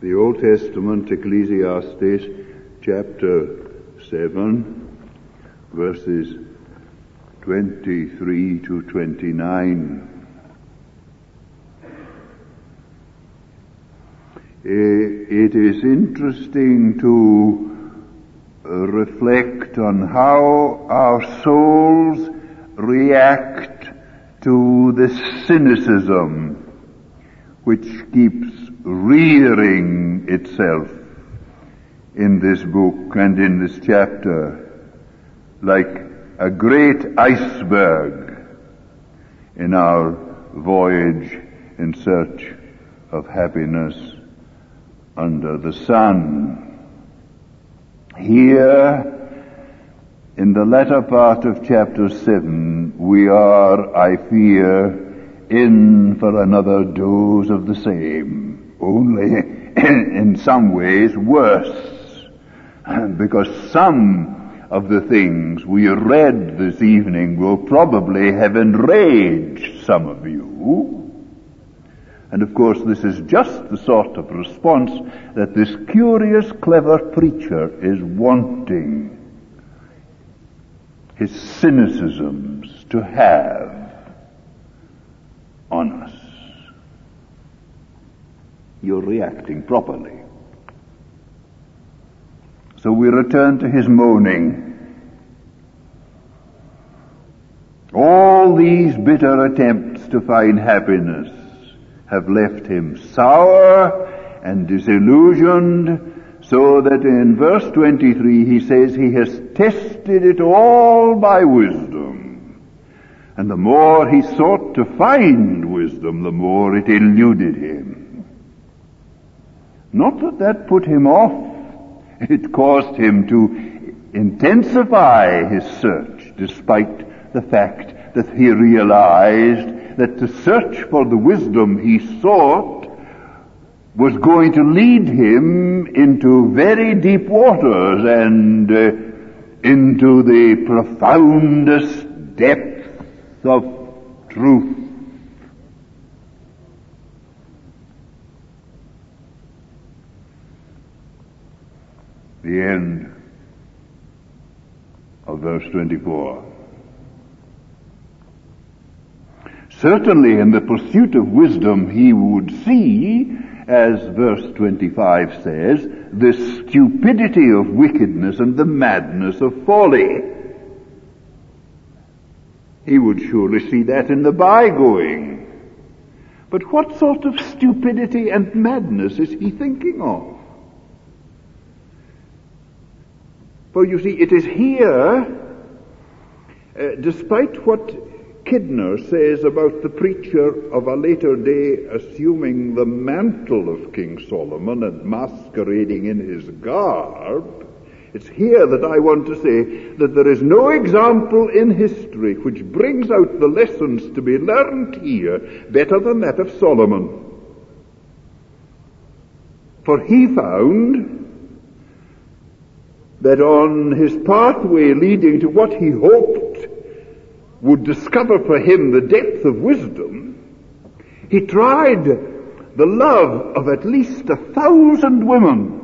The Old Testament, Ecclesiastes, chapter 7, verses 23 to 29. It is interesting to reflect on how our souls react to this cynicism which keeps rearing itself in this book and in this chapter like a great iceberg in our voyage in search of happiness under the sun. Here, in the latter part of chapter 7, we are, I fear, in for another dose of the same, only in some ways worse, because some of the things we read this evening will probably have enraged some of you. And of course this is just the sort of response that this curious, clever preacher is wanting his cynicisms to have on us. You're reacting properly. So we return to his moaning. All these bitter attempts to find happiness have left him sour and disillusioned, so that in verse 23 he says he has tested it all by wisdom. And the more he sought to find wisdom, the more it eluded him. Not that that put him off. It caused him to intensify his search, despite the fact that he realized that the search for the wisdom he sought was going to lead him into very deep waters and into the profoundest depths of truth. The end of verse 24. Certainly in the pursuit of wisdom he would see, as verse 25 says, the stupidity of wickedness and the madness of folly. He would surely see that in the bygoing. But what sort of stupidity and madness is he thinking of? For you see, it is here, despite what Kidner says about the preacher of a later day assuming the mantle of King Solomon and masquerading in his garb, it's here that I want to say that there is no example in history which brings out the lessons to be learned here better than that of Solomon. For he found that on his pathway leading to what he hoped would discover for him the depth of wisdom, he tried the love of at least 1,000 women.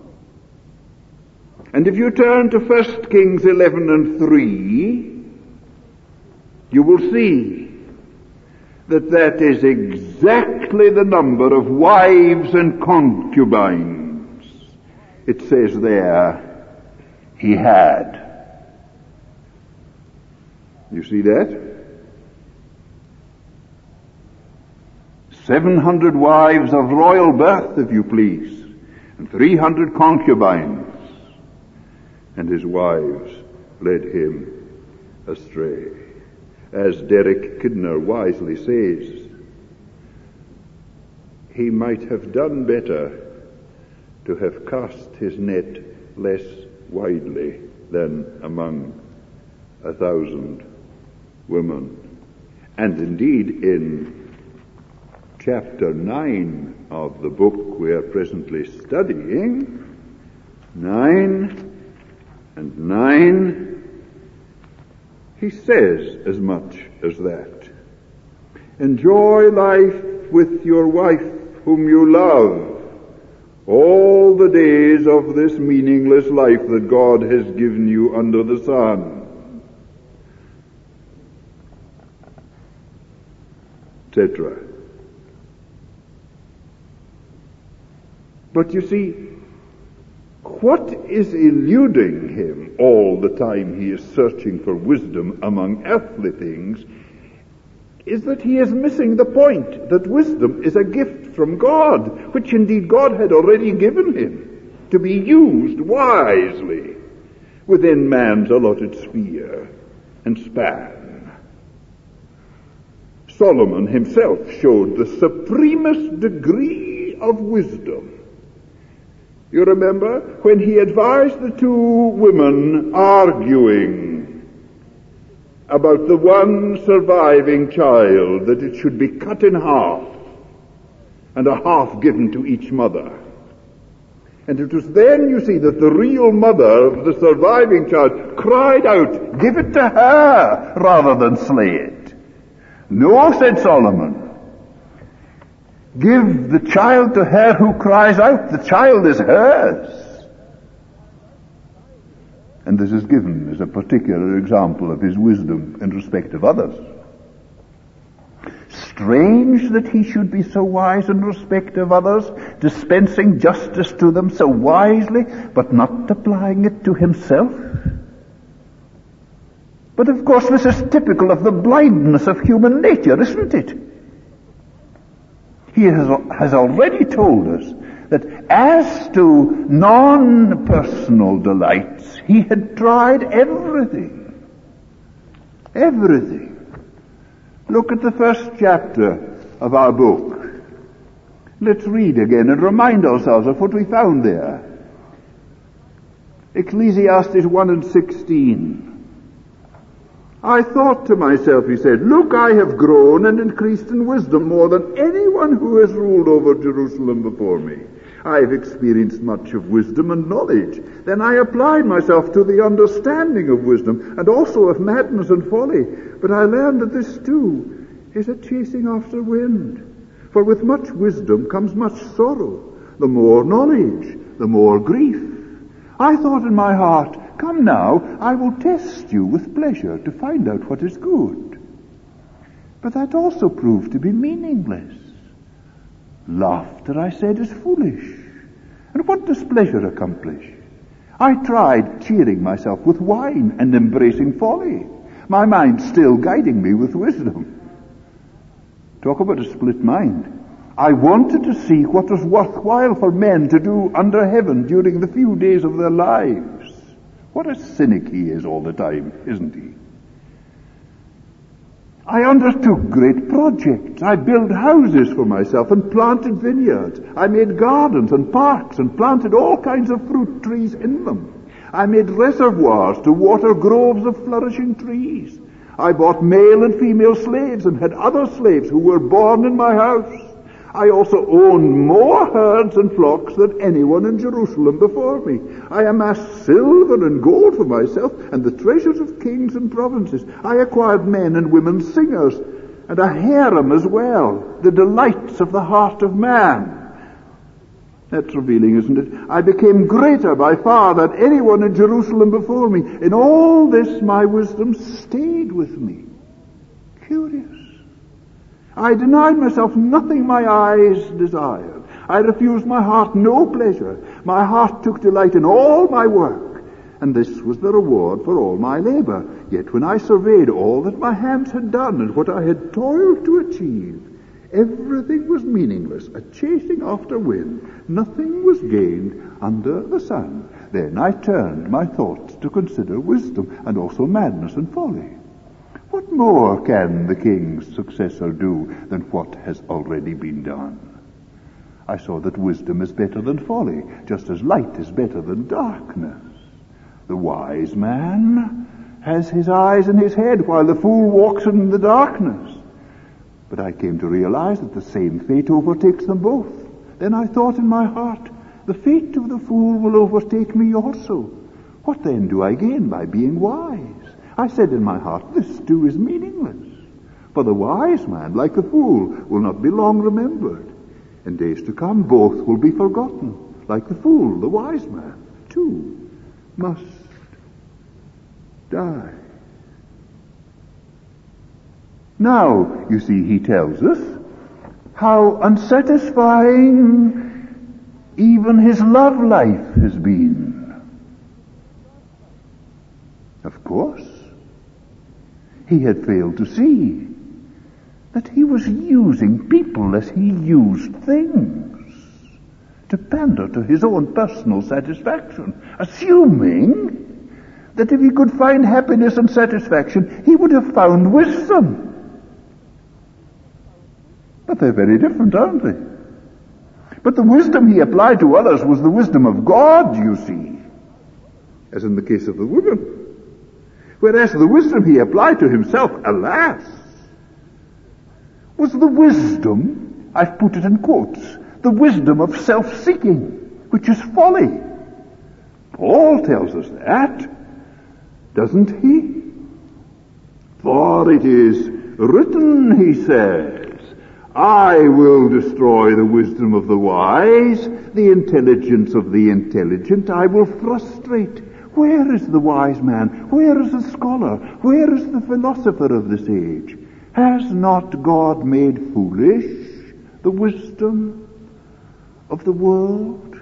And if you turn to 1 Kings 11 and 3, you will see that that is exactly the number of wives and concubines. It says there, he had. You see that? 700 wives of royal birth, if you please, and 300 concubines. And his wives led him astray. As Derek Kidner wisely says, he might have done better to have cast his net less widely than among 1,000 women. And indeed, in chapter 9 of the book we are presently studying, 9 and 9, he says as much as that. Enjoy life with your wife whom you love, days of this meaningless life that God has given you under the sun, etc. But you see, what is eluding him all the time he is searching for wisdom among earthly things is that he is missing the point that wisdom is a gift from God, which indeed God had already given him to be used wisely within man's allotted sphere and span. Solomon himself showed the supremest degree of wisdom. You remember when he advised the two women arguing about the one surviving child, that it should be cut in half and a half given to each mother. And it was then, you see, that the real mother of the surviving child cried out, "Give it to her rather than slay it." "No," said Solomon. "Give the child to her who cries out. The child is hers." And this is given as a particular example of his wisdom in respect of others. Strange that he should be so wise in respect of others, dispensing justice to them so wisely, but not applying it to himself. But of course this is typical of the blindness of human nature, isn't it? He has already told us that as to non-personal delights, he had tried everything. Everything. Look at the first chapter of our book. Let's read again and remind ourselves of what we found there. Ecclesiastes 1:16. "I thought to myself," he said, "look, I have grown and increased in wisdom more than anyone who has ruled over Jerusalem before me. I have experienced much of wisdom and knowledge. Then I applied myself to the understanding of wisdom and also of madness and folly. But I learned that this too is a chasing after wind. For with much wisdom comes much sorrow. The more knowledge, the more grief. I thought in my heart, come now, I will test you with pleasure to find out what is good. But that also proved to be meaningless. Laughter, I said, is foolish. And what does pleasure accomplish? I tried cheering myself with wine and embracing folly, my mind still guiding me with wisdom. Talk about a split mind. I wanted to see what was worthwhile for men to do under heaven during the few days of their lives. What a cynic he is all the time, isn't he? I undertook great projects. I built houses for myself and planted vineyards. I made gardens and parks and planted all kinds of fruit trees in them. I made reservoirs to water groves of flourishing trees. I bought male and female slaves and had other slaves who were born in my house. I also owned more herds and flocks than anyone in Jerusalem before me. I amassed silver and gold for myself and the treasures of kings and provinces. I acquired men and women singers and a harem as well, the delights of the heart of man. That's revealing, isn't it? I became greater by far than anyone in Jerusalem before me. In all this my wisdom stayed with me. Curious. I denied myself nothing my eyes desired. I refused my heart no pleasure. My heart took delight in all my work, and this was the reward for all my labor. Yet when I surveyed all that my hands had done and what I had toiled to achieve, everything was meaningless, a chasing after wind. Nothing was gained under the sun. Then I turned my thoughts to consider wisdom and also madness and folly. What more can the king's successor do than what has already been done? I saw that wisdom is better than folly, just as light is better than darkness. The wise man has his eyes in his head, while the fool walks in the darkness. But I came to realize that the same fate overtakes them both. Then I thought in my heart, the fate of the fool will overtake me also. What then do I gain by being wise? I said in my heart, this too is meaningless. For the wise man, like the fool, will not be long remembered. In days to come, both will be forgotten. like the fool, the wise man, too, must die. Now, you see, he tells us how unsatisfying even his love life has been. Of course, he had failed to see that he was using people as he used things to pander to his own personal satisfaction, assuming that if he could find happiness and satisfaction, he would have found wisdom. But they're very different, aren't they? But the wisdom he applied to others was the wisdom of God, you see, as in the case of the woman. Whereas the wisdom he applied to himself, alas, was the wisdom, I've put it in quotes, the wisdom of self-seeking, which is folly. Paul tells us that, doesn't he? For it is written, he says, I will destroy the wisdom of the wise, the intelligence of the intelligent I will frustrate. Where is the wise man? Where is the scholar? Where is the philosopher of this age? Has not God made foolish the wisdom of the world?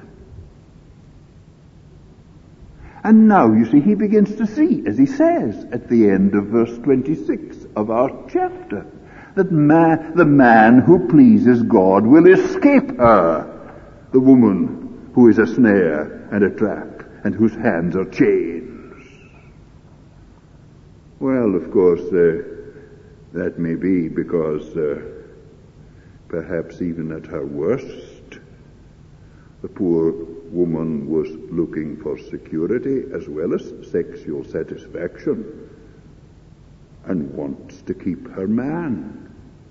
And now, you see, he begins to see, as he says at the end of verse 26 of our chapter, that the man who pleases God will escape her, the woman who is a snare and a trap, and whose hands are chains. Well, of course, that may be because perhaps even at her worst, the poor woman was looking for security as well as sexual satisfaction and wants to keep her man.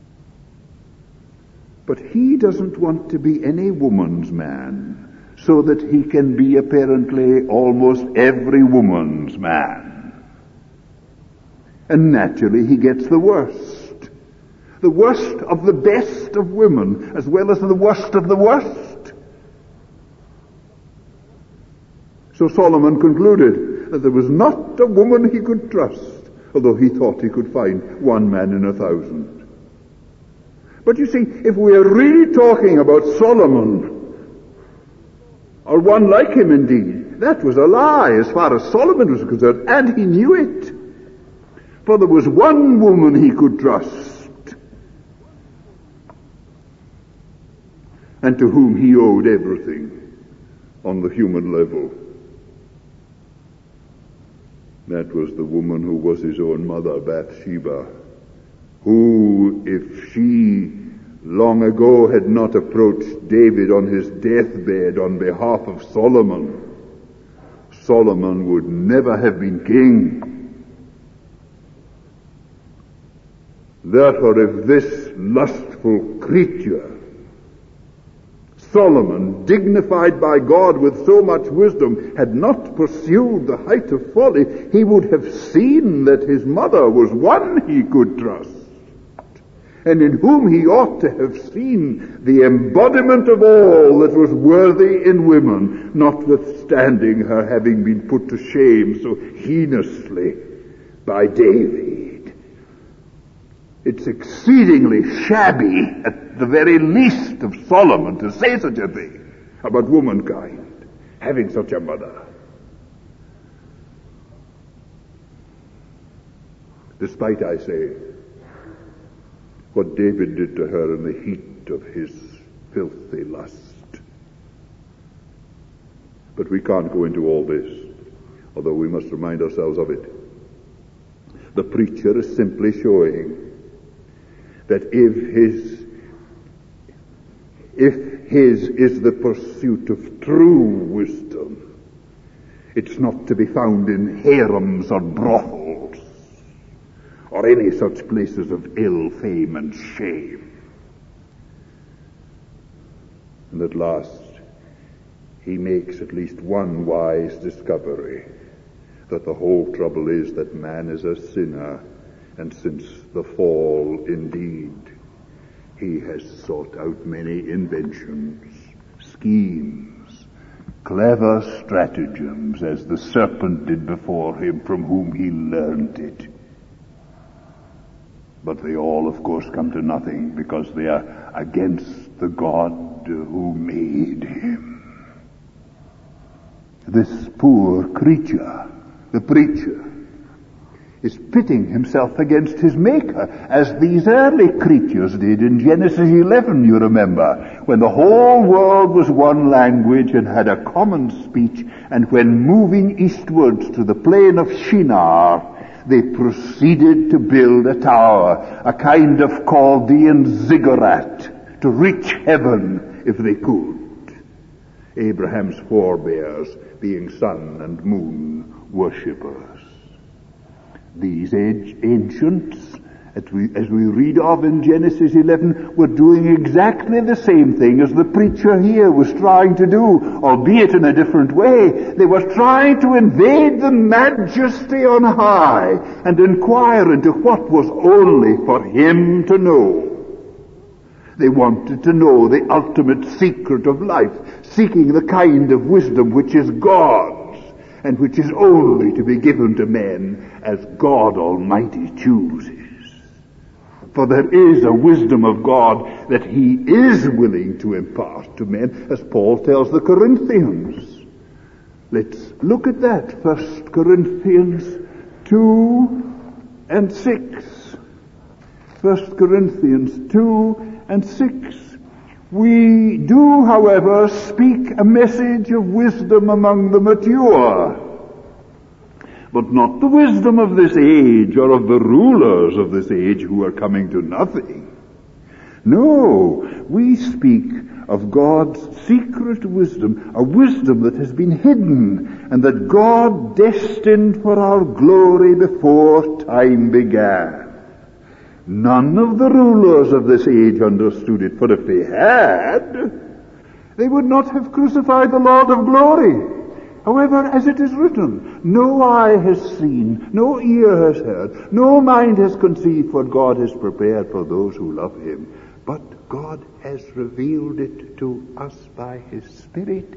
But he doesn't want to be any woman's man, so that he can be apparently almost every woman's man. And naturally he gets the worst of the best of women, as well as the worst of the worst. So Solomon concluded that there was not a woman he could trust, although he thought he could find one man in 1,000. But you see, if we are really talking about Solomon, or one like him indeed, that was a lie as far as Solomon was concerned, and he knew it. For there was one woman he could trust, and to whom he owed everything on the human level. That was the woman who was his own mother, Bathsheba, who, if she long ago had not approached David on his deathbed on behalf of Solomon, Solomon would never have been king. Therefore, if this lustful creature, Solomon, dignified by God with so much wisdom, had not pursued the height of folly, he would have seen that his mother was one he could trust, and in whom he ought to have seen the embodiment of all that was worthy in women, notwithstanding her having been put to shame so heinously by David. It's exceedingly shabby, at the very least, of Solomon to say such a thing about womankind, having such a mother. Despite, I say, what David did to her in the heat of his filthy lust. But we can't go into all this, although we must remind ourselves of it. The preacher is simply showing that if his is the pursuit of true wisdom, it's not to be found in harems or brothels, or any such places of ill fame and shame. And at last, he makes at least one wise discovery, that the whole trouble is that man is a sinner, and since the fall indeed, he has sought out many inventions, schemes, clever stratagems as the serpent did before him, from whom he learned it. But they all, of course, come to nothing because they are against the God who made him. This poor creature, the preacher, is pitting himself against his Maker, as these early creatures did in Genesis 11, you remember, when the whole world was one language and had a common speech, and when moving eastwards to the plain of Shinar, they proceeded to build a tower, a kind of Chaldean ziggurat, to reach heaven if they could. Abraham's forebears being sun and moon worshippers. These ancients, as we read of in Genesis 11, were doing exactly the same thing as the preacher here was trying to do, albeit in a different way. They were trying to invade the majesty on high and inquire into what was only for him to know. They wanted to know the ultimate secret of life, seeking the kind of wisdom which is God's, and which is only to be given to men as God Almighty chooses. For there is a wisdom of God that he is willing to impart to men, as Paul tells the Corinthians. Let's look at that. 1 Corinthians 2 and 6. 1 Corinthians 2 and 6. We do, however, speak a message of wisdom among the mature, but not the wisdom of this age or of the rulers of this age who are coming to nothing. No, we speak of God's secret wisdom, a wisdom that has been hidden and that God destined for our glory before time began. None of the rulers of this age understood it, for if they had, they would not have crucified the Lord of glory. However, as it is written, no eye has seen, no ear has heard, no mind has conceived what God has prepared for those who love him. But God has revealed it to us by his Spirit.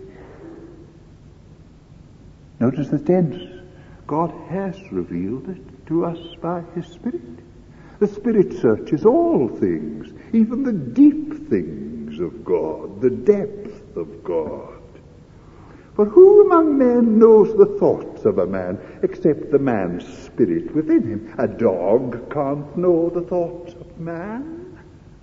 Notice the tense. God has revealed it to us by his Spirit. The Spirit searches all things, even the deep things of God, the depth of God. For who among men knows the thoughts of a man except the man's spirit within him? A dog can't know the thoughts of man.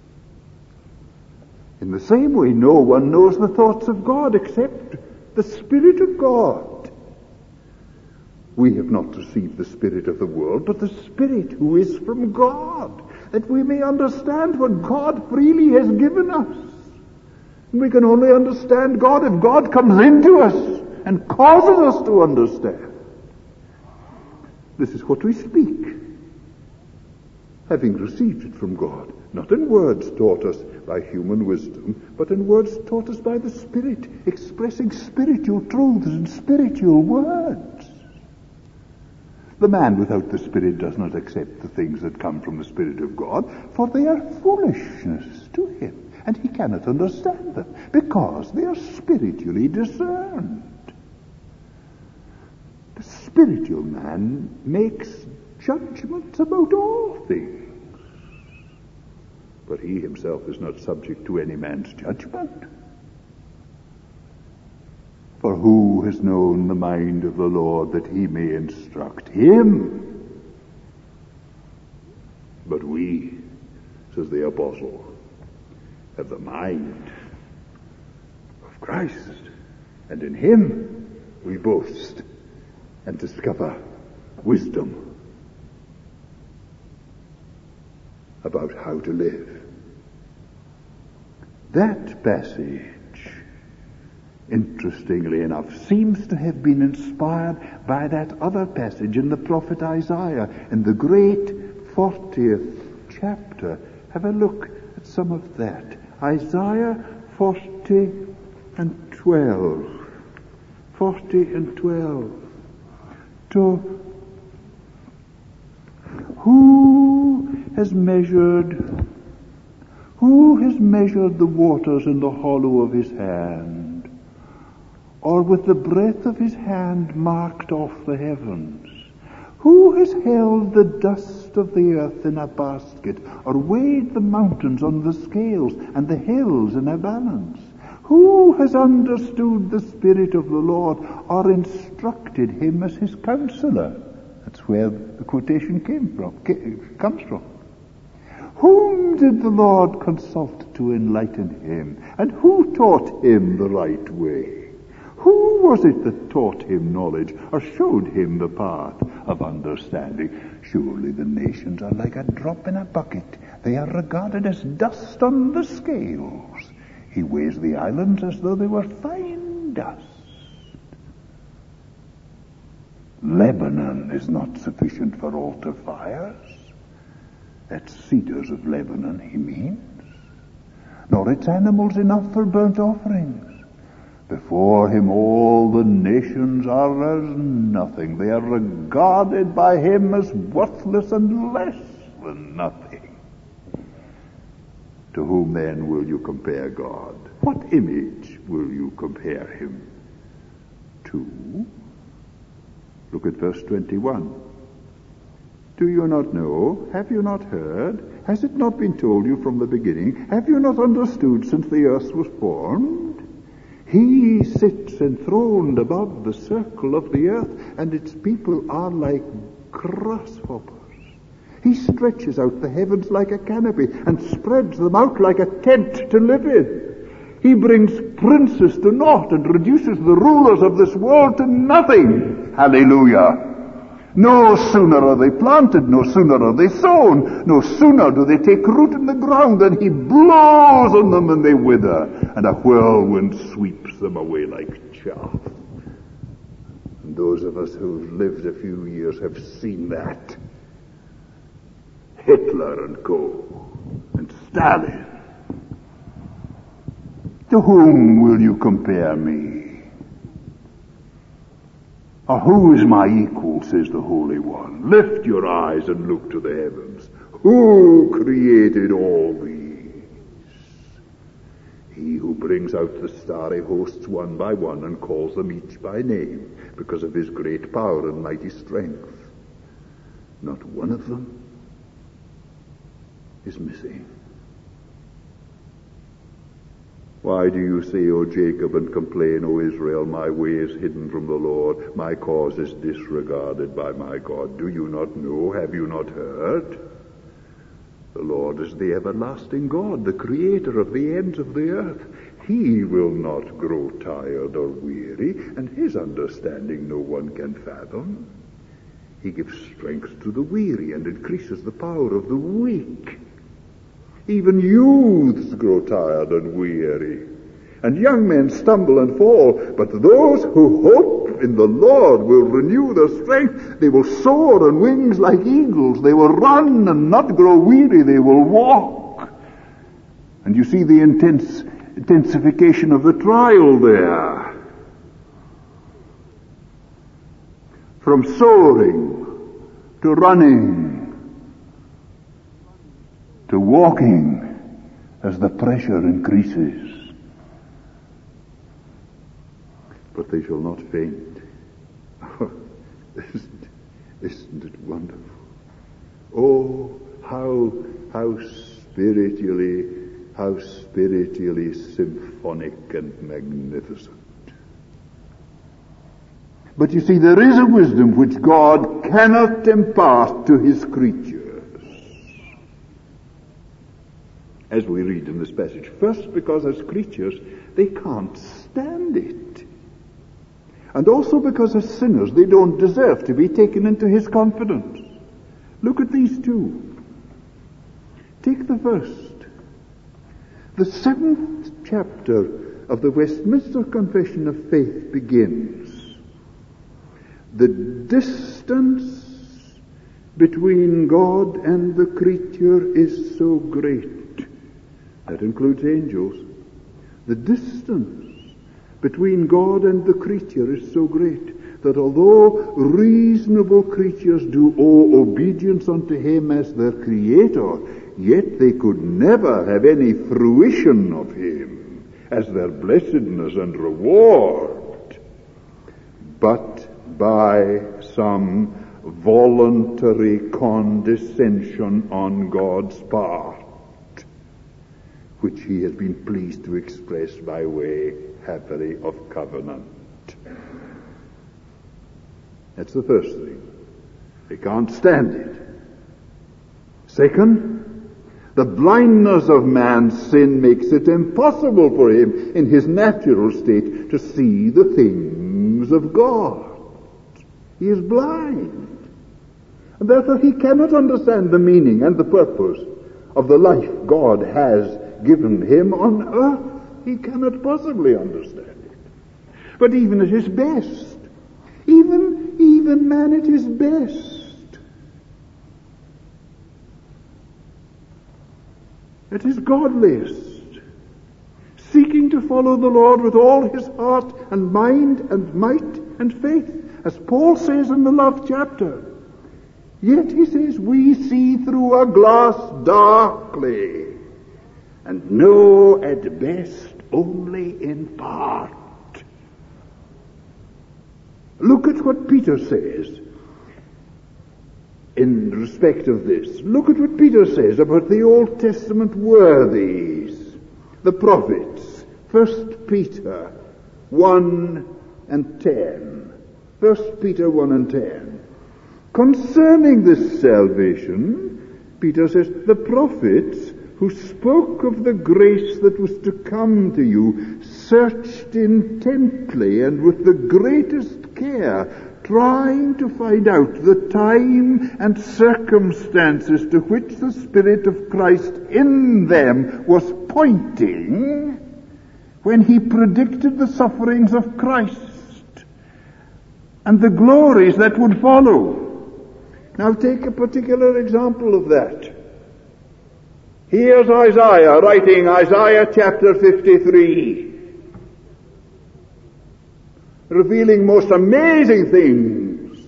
In the same way, no one knows the thoughts of God except the Spirit of God. We have not received the spirit of the world, but the Spirit who is from God, that we may understand what God freely has given us. And we can only understand God if God comes into us and causes us to understand. This is what we speak, having received it from God, not in words taught us by human wisdom, but in words taught us by the Spirit, expressing spiritual truths in spiritual words. The man without the Spirit does not accept the things that come from the Spirit of God, for they are foolishness to him, and he cannot understand them, because they are spiritually discerned. The spiritual man makes judgments about all things, but he himself is not subject to any man's judgment. For who has known the mind of the Lord that he may instruct him? But we, says the apostle, have the mind of Christ, and in him we boast and discover wisdom about how to live. That passage, interestingly enough, seems to have been inspired by that other passage in the prophet Isaiah in the great 40th chapter. Have a look at some of that. Isaiah 40 and 12. 40 and 12. Who has measured the waters in the hollow of his hand, or with the breath of his hand marked off the heavens? Who has held the dust of the earth in a basket, or weighed the mountains on the scales, and the hills in a balance? Who has understood the Spirit of the Lord, or instructed him as his counselor? That's where the quotation comes from. Whom did the Lord consult to enlighten him? And who taught him the right way? Who was it that taught him knowledge, or showed him the path of understanding? Surely the nations are like a drop in a bucket. They are regarded as dust on the scales. He weighs the islands as though they were fine dust. Lebanon is not sufficient for altar fires. That's cedars of Lebanon, he means. Nor its animals enough for burnt offerings. Before him all the nations are as nothing. They are regarded by him as worthless and less than nothing. To whom then will you compare God? What image will you compare him to? Look at verse 21. Do you not know? Have you not heard? Has it not been told you from the beginning? Have you not understood since the earth was formed? He sits enthroned above the circle of the earth, and its people are like grasshoppers. He stretches out the heavens like a canopy, and spreads them out like a tent to live in. He brings princes to naught, and reduces the rulers of this world to nothing. Hallelujah. No sooner are they planted, no sooner are they sown, no sooner do they take root in the ground than he blows on them and they wither, and a whirlwind sweeps them away like chaff. And those of us who've lived a few years have seen that. Hitler and co. and Stalin. To whom will you compare me? Or who is my equal, says the Holy One? Lift your eyes and look to the heavens. Who created all these? He who brings out the starry hosts one by one and calls them each by name because of his great power and mighty strength. Not one of them is missing. Why do you say, O Jacob, and complain, O Israel, my way is hidden from the Lord, my cause is disregarded by my God? Do you not know? Have you not heard? The Lord is the everlasting God, the creator of the ends of the earth. He will not grow tired or weary, and his understanding no one can fathom. He gives strength to the weary and increases the power of the weak. Even youths grow tired and weary, and young men stumble and fall. But those who hope in the Lord will renew their strength. They will soar on wings like eagles. They will run and not grow weary. They will walk. And you see the intensification of the trial there. From soaring to running to walking as the pressure increases. But they shall not faint. Isn't it wonderful? Oh, how spiritually symphonic and magnificent. But you see, there is a wisdom which God cannot impart to his creatures. As we read in this passage. First, because as creatures, they can't stand it. And also because as sinners, they don't deserve to be taken into his confidence. Look at these two. Take the first. The 7th chapter of the Westminster Confession of Faith begins. The distance between God and the creature is so great. That includes angels. The distance between God and the creature is so great that although reasonable creatures do owe obedience unto him as their creator, yet they could never have any fruition of him as their blessedness and reward. but by some voluntary condescension on God's part, which he has been pleased to express by way, happily, of covenant. That's the first thing. They can't stand it. Second, the blindness of man's sin makes it impossible for him in his natural state to see the things of God. He is blind. And therefore he cannot understand the meaning and the purpose of the life God has given him on earth. He cannot possibly understand it. But even at his best, even man at his best, at his godliest, seeking to follow the Lord with all his heart and mind and might and faith, as Paul says in the love chapter. Yet he says, we see through a glass darkly, and know at best only in part. Look at what Peter says in respect of this. Look at what Peter says about the Old Testament worthies, the prophets. 1 Peter 1 and 10. 1 Peter 1 and 10. Concerning this salvation, Peter says, the prophets who spoke of the grace that was to come to you searched intently and with the greatest care, trying to find out the time and circumstances to which the Spirit of Christ in them was pointing when he predicted the sufferings of Christ and the glories that would follow. Now take a particular example of that. Here's Isaiah writing Isaiah chapter 53, revealing most amazing things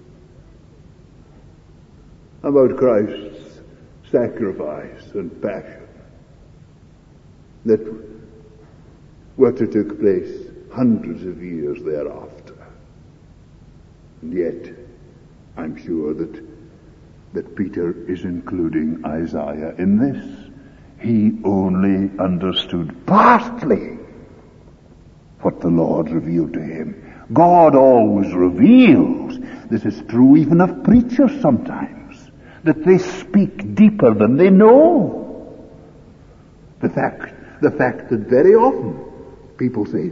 about Christ's sacrifice and passion that were to take place hundreds of years thereafter. And yet, I'm sure that Peter is including Isaiah in this. He only understood partly what the Lord revealed to him. God always reveals. This is true even of preachers sometimes, that they speak deeper than they know. The fact that very often people say,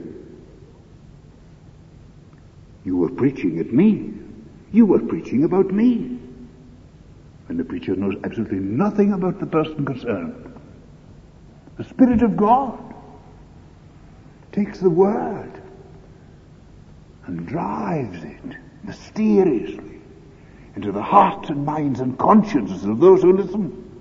you were preaching at me. You were preaching about me. And the preacher knows absolutely nothing about the person concerned. The Spirit of God takes the Word and drives it mysteriously into the hearts and minds and consciences of those who listen.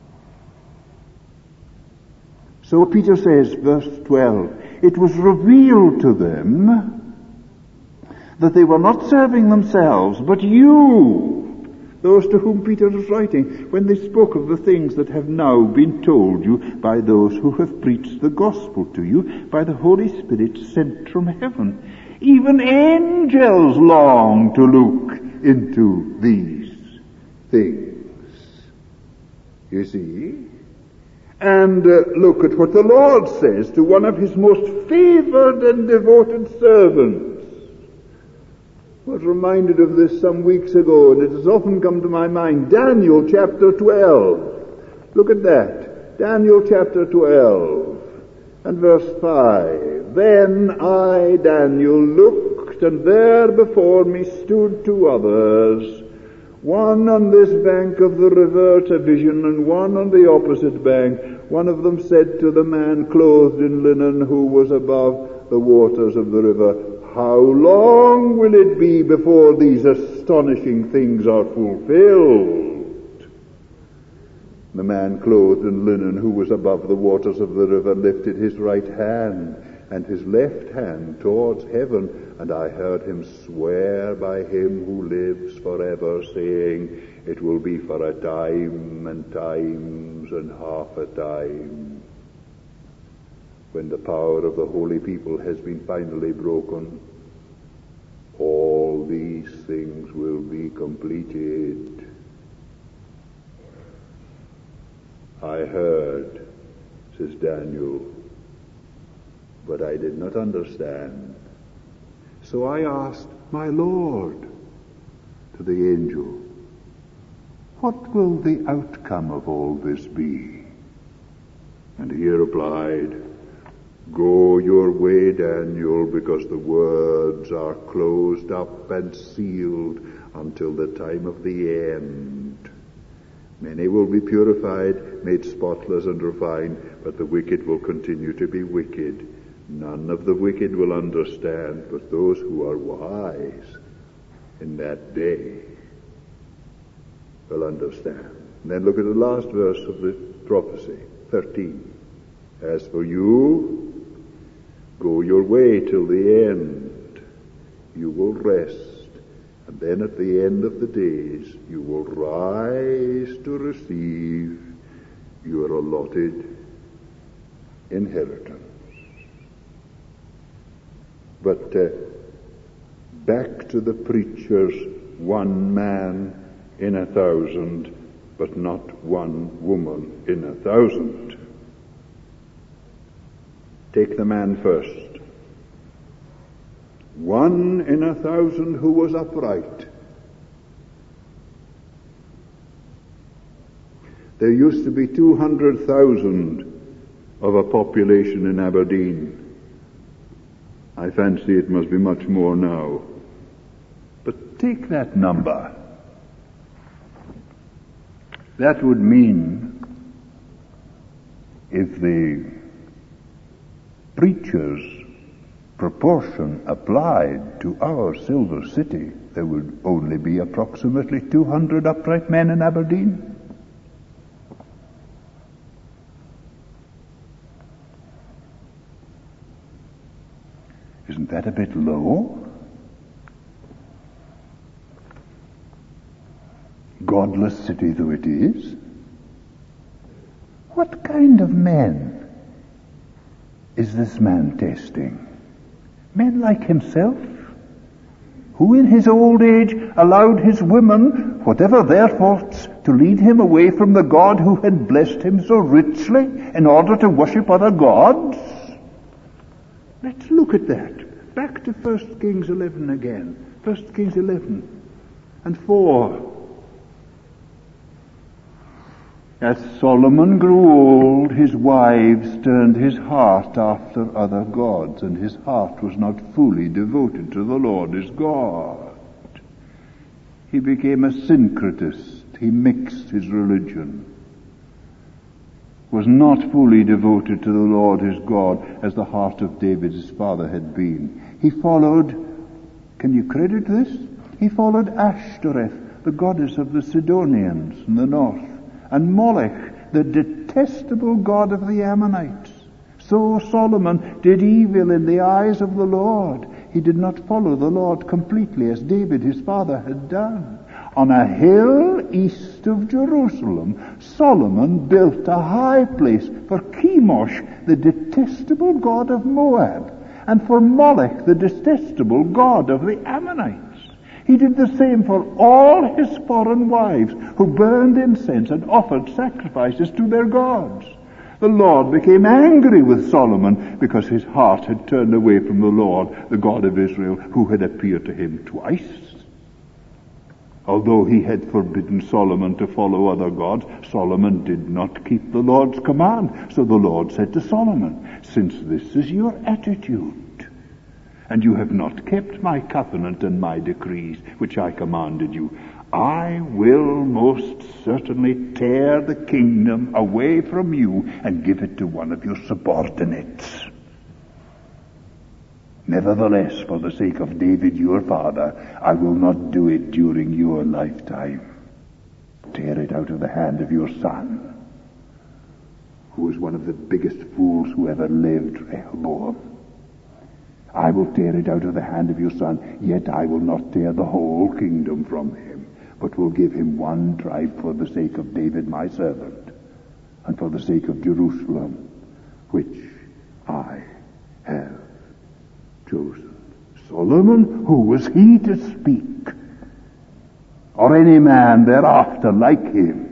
So Peter says, verse 12, it was revealed to them that they were not serving themselves, but you, those to whom Peter is writing, when they spoke of the things that have now been told you by those who have preached the gospel to you by the Holy Spirit sent from heaven. Even angels long to look into these things. You see? And look at what the Lord says to one of his most favored and devoted servants. I was reminded of this some weeks ago, and it has often come to my mind. Daniel chapter 12. Look at that. Daniel chapter 12 and verse 5. Then I, Daniel, looked, and there before me stood two others, one on this bank of the river to vision, and one on the opposite bank. One of them said to the man clothed in linen who was above the waters of the river, how long will it be before these astonishing things are fulfilled? The man clothed in linen who was above the waters of the river lifted his right hand and his left hand towards heaven, and I heard him swear by him who lives forever, saying, it will be for a time and times and half a time. When the power of the holy people has been finally broken, all things will be completed. I heard, says Daniel, but I did not understand. So I asked my Lord, to the angel, what will the outcome of all this be? And he replied, go your way, Daniel, because the words are closed up and sealed until the time of the end. Many will be purified, made spotless and refined, but the wicked will continue to be wicked. None of the wicked will understand, but those who are wise in that day will understand. And then look at the last verse of the prophecy, 13. As for you, go your way till the end. You will rest. And then at the end of the days, you will rise to receive your allotted inheritance. But back to the preacher's 1 man in 1,000, but not 1 woman in 1,000. Take the man first. 1 in 1,000 who was upright. There used to be 200,000 of a population in Aberdeen. I fancy it must be much more now. But take that number. That would mean if the preacher's proportion applied to our Silver City, there would only be approximately 200 upright men in Aberdeen. Isn't that a bit low? Godless city though it is. What kind of men is this man testing? Men like himself, who in his old age allowed his women, whatever their faults, to lead him away from the God who had blessed him so richly in order to worship other gods? Let's look at that. Back to 1 Kings 11 again. 1 Kings 11 and 4. As Solomon grew old, his wives turned his heart after other gods, and his heart was not fully devoted to the Lord his God. He became a syncretist. He mixed his religion. Was not fully devoted to the Lord his God as the heart of David his father had been. He followed, can you credit this? He followed Ashtoreth, the goddess of the Sidonians in the north, and Molech, the detestable god of the Ammonites. So Solomon did evil in the eyes of the Lord. He did not follow the Lord completely as David his father had done. On a hill east of Jerusalem, Solomon built a high place for Chemosh, the detestable god of Moab, and for Molech, the detestable god of the Ammonites. He did the same for all his foreign wives who burned incense and offered sacrifices to their gods. The Lord became angry with Solomon because his heart had turned away from the Lord, the God of Israel, who had appeared to him twice. Although he had forbidden Solomon to follow other gods, Solomon did not keep the Lord's command. So the Lord said to Solomon, since this is your attitude, and you have not kept my covenant and my decrees, which I commanded you, I will most certainly tear the kingdom away from you and give it to one of your subordinates. Nevertheless, for the sake of David your father, I will not do it during your lifetime. Tear it out of the hand of your son, who is one of the biggest fools who ever lived, Rehoboam. I will tear it out of the hand of your son, yet I will not tear the whole kingdom from him, but will give him one tribe for the sake of David my servant, and for the sake of Jerusalem, which I have chosen. Solomon, who was he to speak or any man thereafter like him.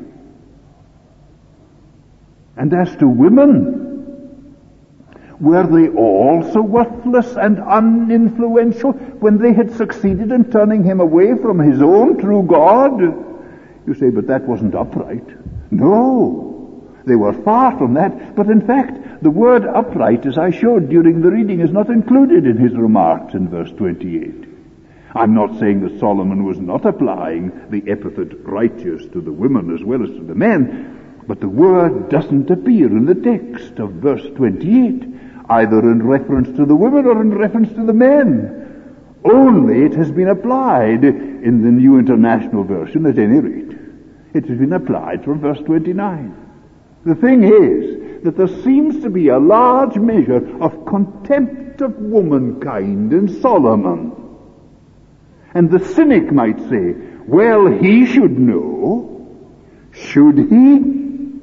And as to women, were they all so worthless and uninfluential when they had succeeded in turning him away from his own true God? You say, but that wasn't upright. No, they were far from that. But in fact, the word upright, as I showed during the reading, is not included in his remarks in verse 28. I'm not saying that Solomon was not applying the epithet righteous to the women as well as to the men, but the word doesn't appear in the text of verse 28, either in reference to the women or in reference to the men. Only it has been applied in the New International Version, at any rate. It has been applied from verse 29. The thing is that there seems to be a large measure of contempt of womankind in Solomon. And the cynic might say, well, he should know. Should he?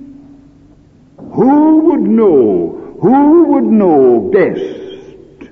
Who would know? Who would know best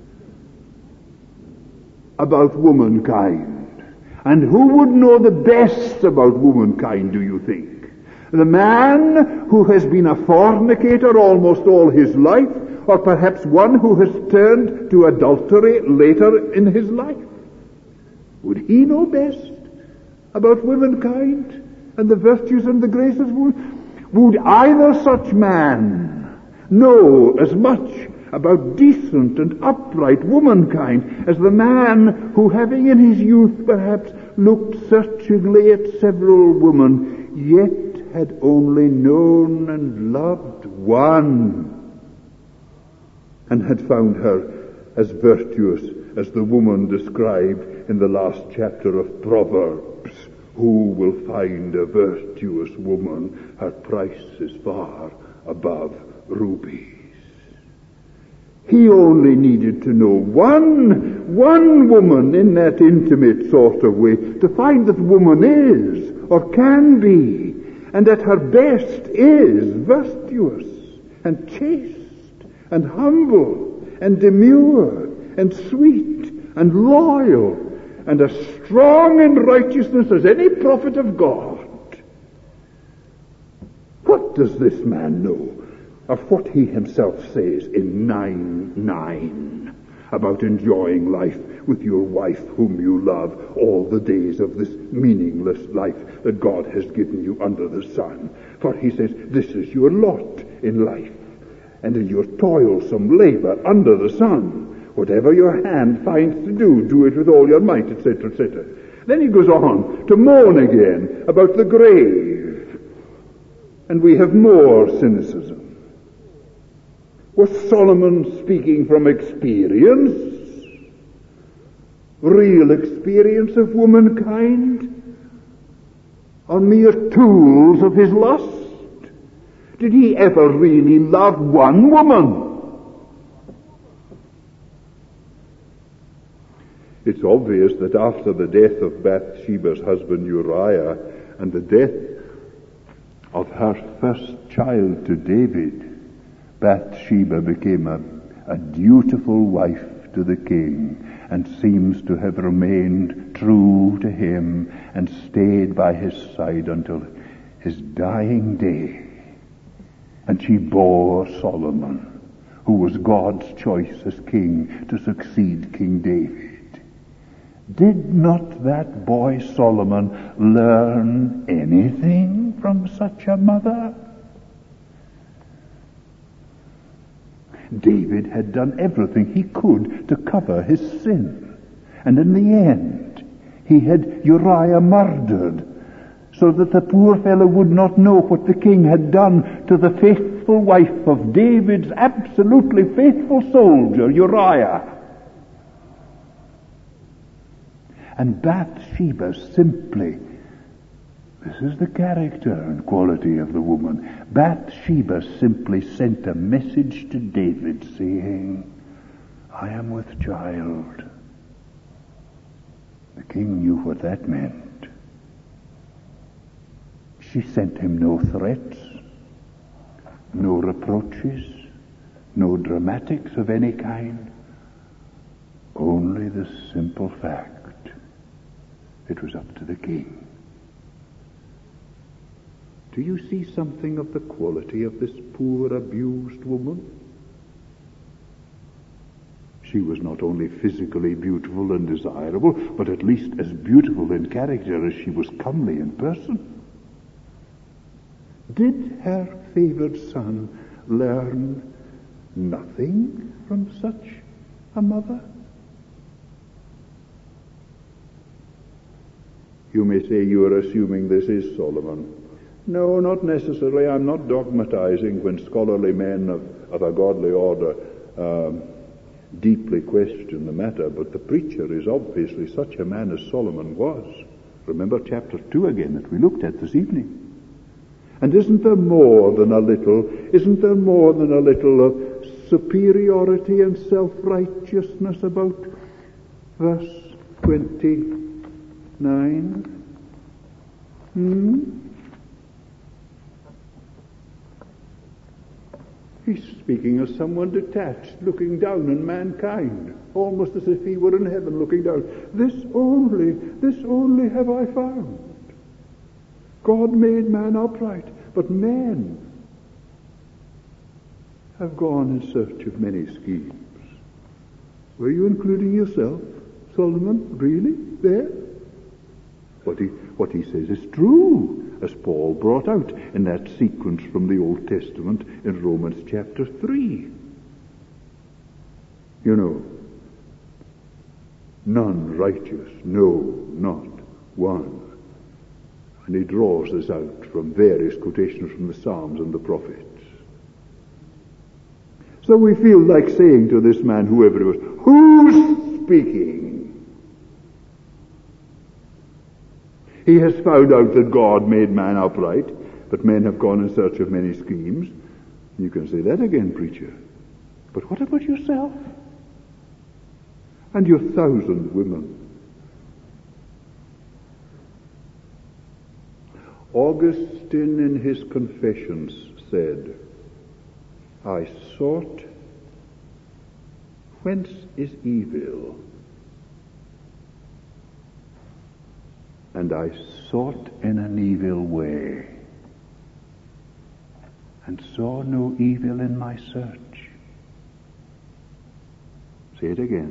about womankind? And who would know the best about womankind, do you think? The man who has been a fornicator almost all his life, or perhaps one who has turned to adultery later in his life? Would he know best about womankind and the virtues and the graces of woman? Would either such man know as much about decent and upright womankind as the man who, having in his youth perhaps looked searchingly at several women, yet had only known and loved one, and had found her as virtuous as the woman described in the last chapter of Proverbs? Who will find a virtuous woman? Her price is far above rubies. He only needed to know one woman in that intimate sort of way to find that woman is, or can be, and at her best is virtuous and chaste and humble and demure and sweet and loyal and as strong in righteousness as any prophet of God. What does this man know of what he himself says in 9:9 about enjoying life with your wife whom you love all the days of this meaningless life that God has given you under the sun? For he says, this is your lot in life, and in your toilsome labor under the sun. Whatever your hand finds to do it with all your might, etc., etc. Then he goes on to mourn again about the grave. And we have more cynicism. Was Solomon speaking from experience? Real experience of womankind? Or mere tools of his lust? Did he ever really love one woman? It's obvious that after the death of Bathsheba's husband Uriah and the death of her first child to David, Bathsheba became a dutiful wife to the king and seems to have remained true to him and stayed by his side until his dying day. And she bore Solomon, who was God's choice as king to succeed King David. Did not that boy Solomon learn anything from such a mother? David had done everything he could to cover his sin. And in the end, he had Uriah murdered so that the poor fellow would not know what the king had done to the faithful wife of David's absolutely faithful soldier, Uriah. And Bathsheba simply, this is the character and quality of the woman, Bathsheba simply sent a message to David saying, I am with child. The king knew what that meant. She sent him no threats, no reproaches, no dramatics of any kind, only the simple fact It was up to the king. Do you see something of the quality of this poor abused woman? She was not only physically beautiful and desirable, but at least as beautiful in character as she was comely in person. Did her favored son learn nothing from such a mother? You may say you are assuming this is Solomon. No, not necessarily. I'm not dogmatizing when scholarly men of a godly order deeply question the matter, but the preacher is obviously such a man as Solomon was. Remember chapter 2 again that we looked at this evening. And isn't there more than a little of superiority and self-righteousness about verse 29? He's speaking as someone detached, looking down on mankind, almost as if he were in heaven looking down. This only have I found. God made man upright, but men have gone in search of many schemes. Were you including yourself, Solomon, really, there? What he says is true, as Paul brought out in that sequence from the Old Testament in Romans chapter 3. You know, none righteous, no, not one. And he draws this out from various quotations from the Psalms and the prophets. So we feel like saying to this man, whoever it was, who's speaking? He has found out that God made man upright, but men have gone in search of many schemes. You can say that again, preacher. But what about yourself? And your 1,000 women? Augustine in his Confessions said, I sought whence is evil, and I sought in an evil way, and saw no evil in my search. Say it again.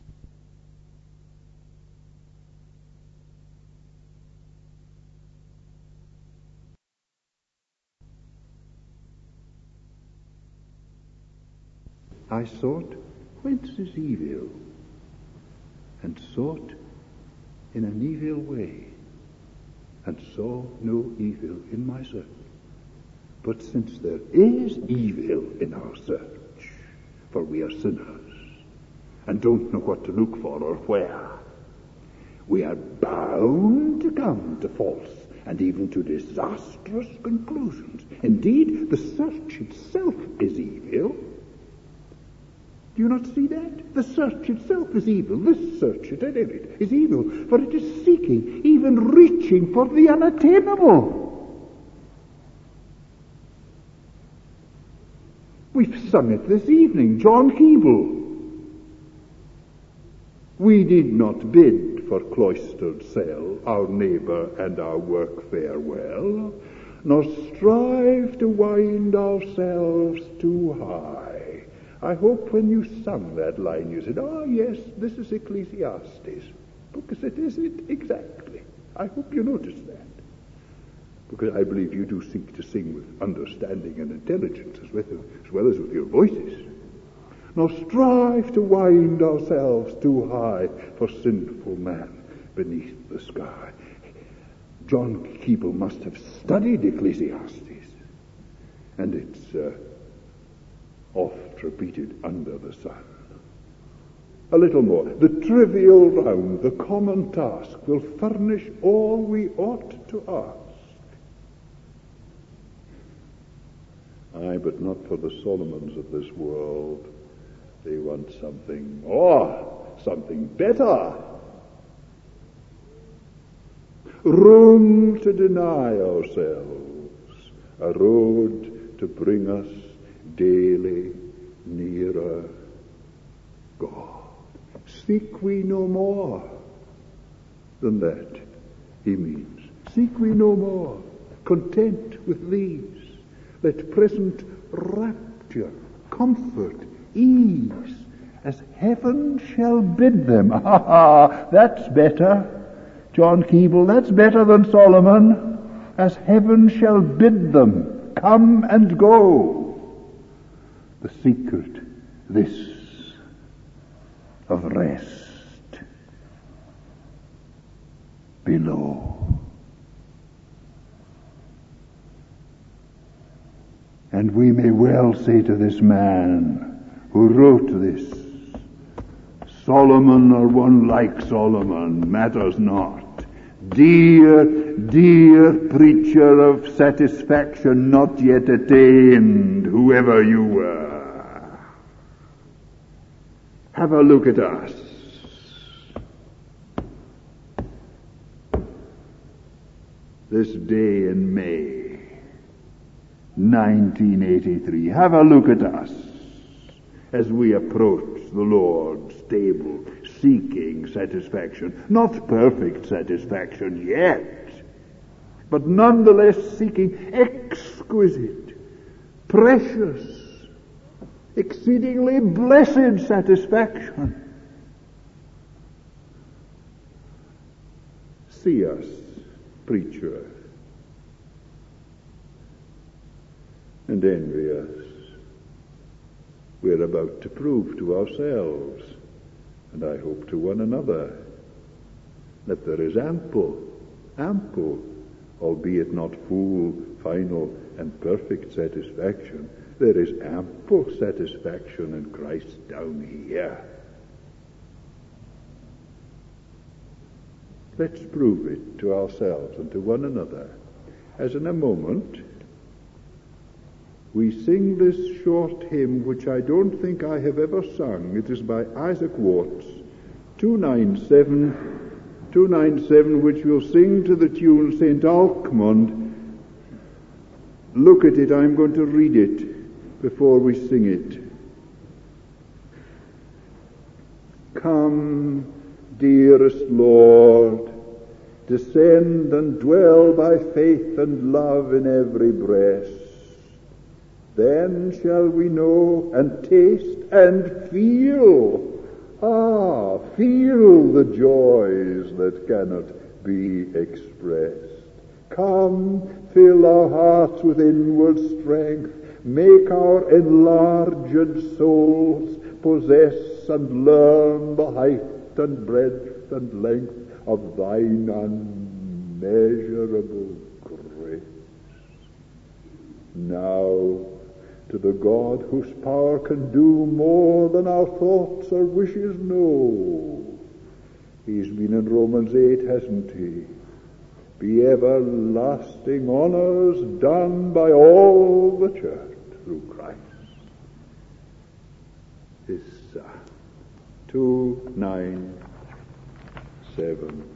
I sought whence is evil, and sought in an evil way, and saw no evil in my search. But since there is evil in our search, for we are sinners, and don't know what to look for or where, we are bound to come to false and even to disastrous conclusions. Indeed, the search itself is evil. Do you not see that? The search itself is evil. This search, at any rate, is evil, for it is seeking, even reaching for the unattainable. We've sung it this evening, John Keble. We need not bid for cloistered cell, our neighbour and our work farewell, nor strive to wind ourselves too high. I hope when you sung that line you said, oh yes, this is Ecclesiastes, because it is it exactly. I hope you noticed that, because I believe you do seek to sing with understanding and intelligence as well as with your voices. Nor strive to wind ourselves too high for sinful man beneath the sky. John Keble must have studied Ecclesiastes, and it's oft repeated under the sun. A little more. The trivial round, the common task, will furnish all we ought to ask. Aye, but not for the Solomons of this world. They want something more, something better. Room to deny ourselves, a road to bring us daily nearer God. Seek we no more than that. he means. Seek we no more, content with these. Let present rapture, comfort, ease, as heaven shall bid them. That's better. John Keble, that's better than Solomon. As heaven shall bid them, come and go. The secret, this, of rest below. And we may well say to this man who wrote this, Solomon or one like Solomon, matters not. Dear, dear preacher of satisfaction not yet attained, whoever you were, have a look at us. This day in May, 1983. Have a look at us as we approach the Lord's table, seeking satisfaction. Not perfect satisfaction yet, but nonetheless seeking exquisite, precious, exceedingly blessed satisfaction. See us, preacher, and envy us. We're about to prove to ourselves, and I hope to one another, that there is ample, albeit not full, final, and perfect satisfaction. There is ample satisfaction in Christ down here. Let's prove it to ourselves and to one another, as in a moment we sing this short hymn, which I don't think I have ever sung. It is by Isaac Watts, 297, which we'll sing to the tune St. Alkmund. Look at it, I'm going to read it before we sing it. Come, dearest Lord, descend and dwell by faith and love in every breast. Then shall we know and taste and feel, feel the joys that cannot be expressed. Come, fill our hearts with inward strength, make our enlarged souls possess and learn the height and breadth and length of thine unmeasurable grace. Now, to the God whose power can do more than our thoughts or wishes know. He's been in Romans 8, hasn't he? Be everlasting honors done by all the church through Christ. This 297.